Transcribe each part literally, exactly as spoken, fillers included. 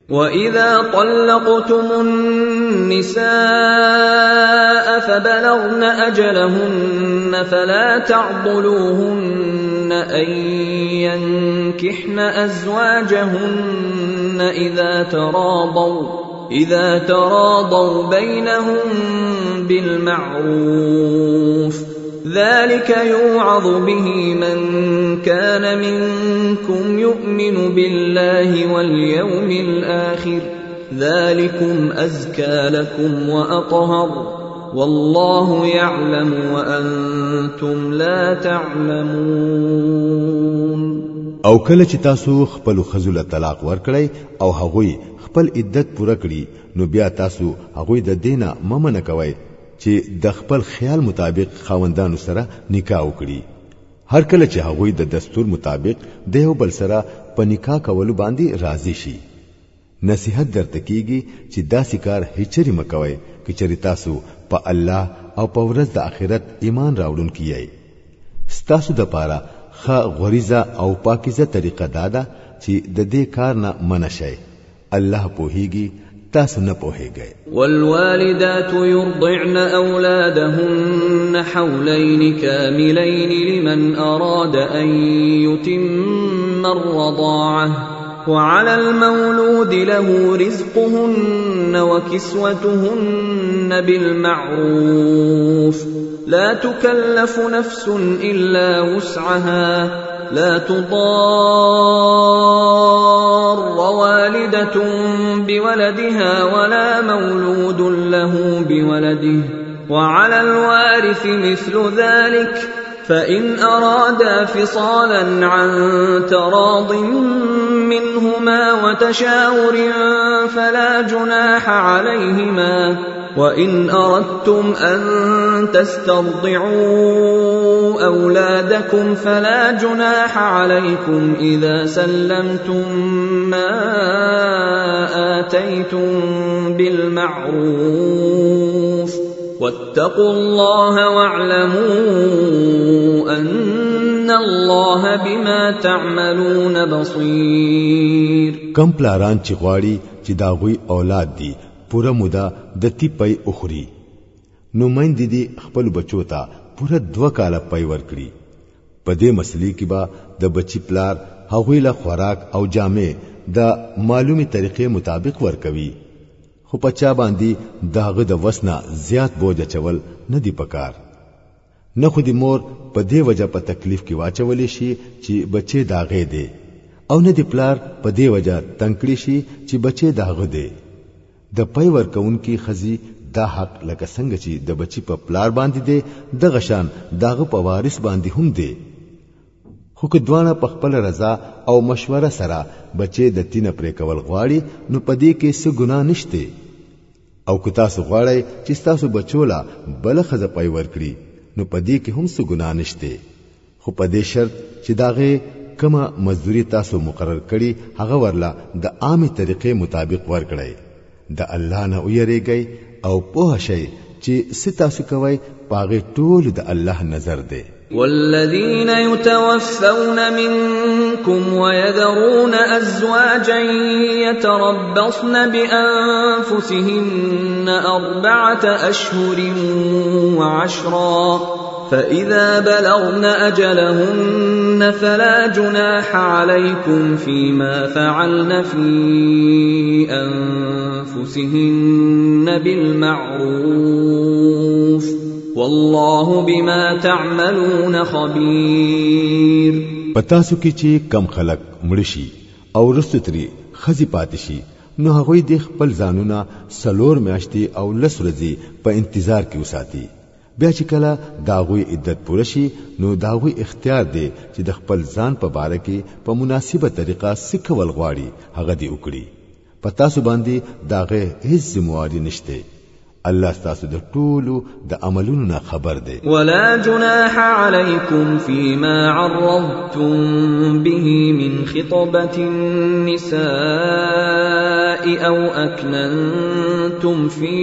وَإِذَا طَلَّقْتُمُ النِّسَاءَ فَبَلَغْنَ أَجَلَهُنَّ فَلَا تَعْضُلُوهُنَّ أَن يَنكِحْنَ أَزْوَاجَهُنَّ إِذَا تَرَاضَوْا إِذَا تَرَاضَوْا بَيْنَهُم بِالْمَعْرُوفِ ذَلِكَ يُوعَظُ بِهِ مَن كَانَ مِنكُمْ يُؤْمِنُ بِاللَّهِ وَالْيَوْمِ الْآخِرِ ذَلِكُمْ أَزْكَى لَكُمْ وَأَطْهَرُ وَاللَّهُ يَعْلَمُ وَأَنْتُمْ لَا تعلمون. او کله چې تاسو خپل خزل طلاق ورکړی او هغوی خپل عدت پوره کړی نو بیا تاسو هغوی د دینه ممنه کوي چې د خپل خیال مطابق خاوندانو سره نکاح وکړي. هر کله چې هغوی د دستور مطابق د یو بل سره په نکاح کولو باندې راضي شي. نصیحت درته کیږي چې داسې کار هیڅ مکوئ چې چری تاسو په الله او په ورځ د آخرت ایمان راوړونکي یې. ستاسو د پاره خ غریزه او پاکیزه طریقه دادا چې د دې کار نه منشئ. الله پوهیږي تاسو نه پوهیږئ. والوالدات يرضعن أولادهن حولين كاملين لمن أراد أن يتم الرضاعة وعلى المولود له رزقهن وكسوتهن بالمعروف لا تكلف نفس إلا وسعها لا تضار والدة بولدها ولا مولود له بولده وعلى الوارث مثل ذلك فإن أرادا فصالا عن تراض منهما وتشاور فلا جناح عليهما وإن أردتم أن تسترضعوا أولادكم فلا جناح عليكم إذا سلمتم ما آتيتم بالمعروف واتقوا الله واعلموا أن الله بما تعملون بصير. کم پلاران چې غواړي چې داغوی اولاد دي پوره مودا د تی پي اخري نو مین دي خپل بچو ته پوره دو کاله پي ورکړي. په دې مسلې کې با د بچی پلار هغوی له خوراک او جامې د معلومي طریقې مطابق ورکوي. خو پچا باندې داغه د وسنا زیات بوج چول نه دی پکار. نه خو دی مور په دې وجه په تکلیف کې واچولې شي چې بچي داغه دی او نه دی پلار په دې وجه تنکړي شي چې بچي داغه دی. د پي ورکون کی خزي دا حق لکه څنګه چې د بچي په پلار باندې دی د غشان داغه په وارث باندې هم دی. خو که دوانه په خپل رضا او مشوره سره بچي د تینه پرې کول غواړي نو په دې کې څه ګناه نشته. او که تاسو غواړئ چې تاسو بچولا بل خزه پي ورکړي نو په دې کې هم څه ګناه نشته. خو په دې شرط چې داغه کما مزدوري تاسو مقرر کړي هغه ورلا د عامه طریقې مطابق ورکړئ. د الله نه ویریږئ او په شي چې ستاسو کوي پاغه ټول د الله نظر دی. والذين يتوفون منكم ويذرون أزواجا يتربصن بأنفسهن أربعة أشهر وعشرا فإذا بلغن أجلهن فلا جناح عليكم فيما فعلن في أنفسهن بالمعروف والله بما تعملون خبير. پتاسو کې چې کم خلق مړشي او رستتري خزي پاتشي نو هغوی د خپل ځانونه سلور میاشتي او لس ورځې په انتظار کې وساتي. بیا چې کله داغوی عدت پوره شي نو داغوی اختیار دی چې د خپل ځان په باره کې په مناسبه طریقه سکول غواړي هغه دی وکړي. پتاسو باندې داغه هیڅ ذمہواری نشته. الله تاسو د ټولو د عملونو نه خبر دی. ولا جناح عليكم فيما عرضتم به من خطبة النساء أو أكننتم في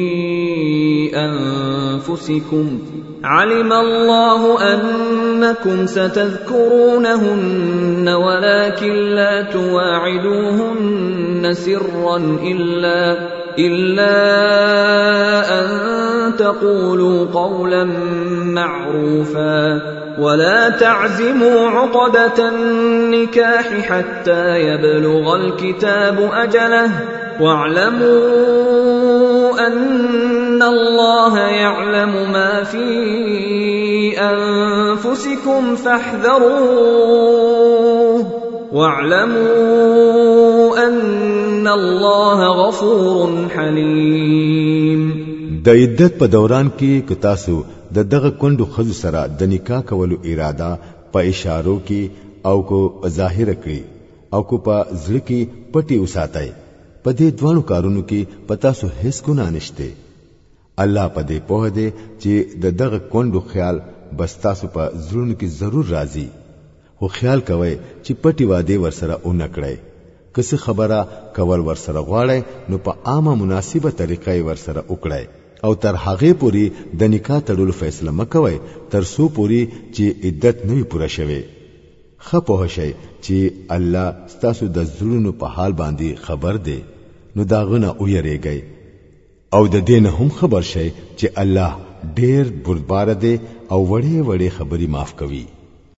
أنفسكم علم الله أنكم ستذكرونهن ولكن لا تواعدوهن سرا إلا إلا أن تقولوا قولا معروفا ولا تعزموا عقدة النكاح حتى يبلغ الكتاب أجله واعلموا أن الله يعلم ما في أنفسكم فاحذروه واعلموا أن الله غفور حليم. د عدت په دوران کې کتاسو د دغه کندو خزو سره د نکاح کولو اراده په اشارو کې او کو ظاهر کړي او کو په ځل کې پټي وساتای. په دې دوانو کارونو کې پتا سو هیڅ ګناه نشته. الله په دې په دې چې د دغه کندو خیال بس تاسو په زړونو کې ضرور راځي. خو خیال کوئ چې پټي واده ورسره اونکړئ. کسه خبره کول ورسره غواړئ نو په عامه مناسبه طریقې ورسره وکړئ او تر هغه پوري د نکاح تړلو فیصله مکوئ تر سو پوري چې عدت نه پوره شوه. خپه شئ چې الله ستاسو د زړونو په حال باندې خبر دی نو داغونه ویریږئ او د دین هم خبر شئ چې الله ډېر بردبار دی او وړې وړې خبري معاف کوي.